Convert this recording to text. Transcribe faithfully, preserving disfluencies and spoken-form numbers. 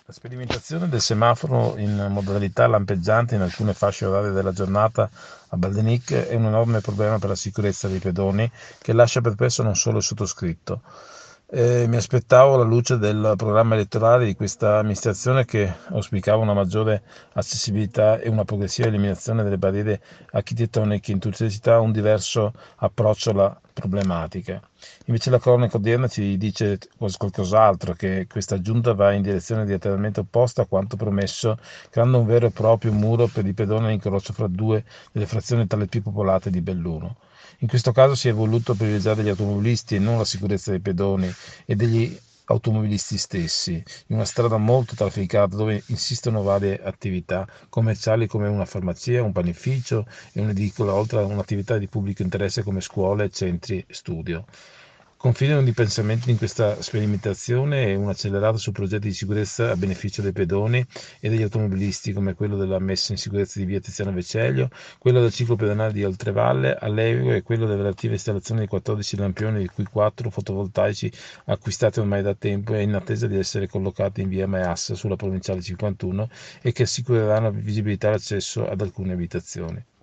La sperimentazione del semaforo in modalità lampeggiante in alcune fasce orarie della giornata a Baldenic è un enorme problema per la sicurezza dei pedoni che lascia perplesso non solo il sottoscritto. Eh, mi aspettavo, alla luce del programma elettorale di questa amministrazione, che auspicava una maggiore accessibilità e una progressiva eliminazione delle barriere architettoniche in tutte le città, un diverso approccio alla problematica. Invece la cronaca odierna ci dice qualcos'altro, che questa giunta va in direzione diametralmente opposta a quanto promesso, creando un vero e proprio muro per i pedoni all'incrocio fra due delle frazioni tra le più popolate di Belluno. In questo caso si è voluto privilegiare gli automobilisti e non la sicurezza dei pedoni e degli automobilisti stessi, in una strada molto trafficata dove insistono varie attività commerciali come una farmacia, un panificio e un'edicola, oltre a un'attività di pubblico interesse come scuole, centri e studio. Confido in un ripensamento in questa sperimentazione e un accelerato su progetti di sicurezza a beneficio dei pedoni e degli automobilisti, come quello della messa in sicurezza di via Tiziano Vecellio, quello del ciclo pedonale di Oltrevalle all'Euro e quello della relativa installazione di quattordici lampioni, di cui quattro fotovoltaici acquistati ormai da tempo e in attesa di essere collocati in via Meassa sulla provinciale cinquantuno e che assicureranno visibilità e accesso ad alcune abitazioni.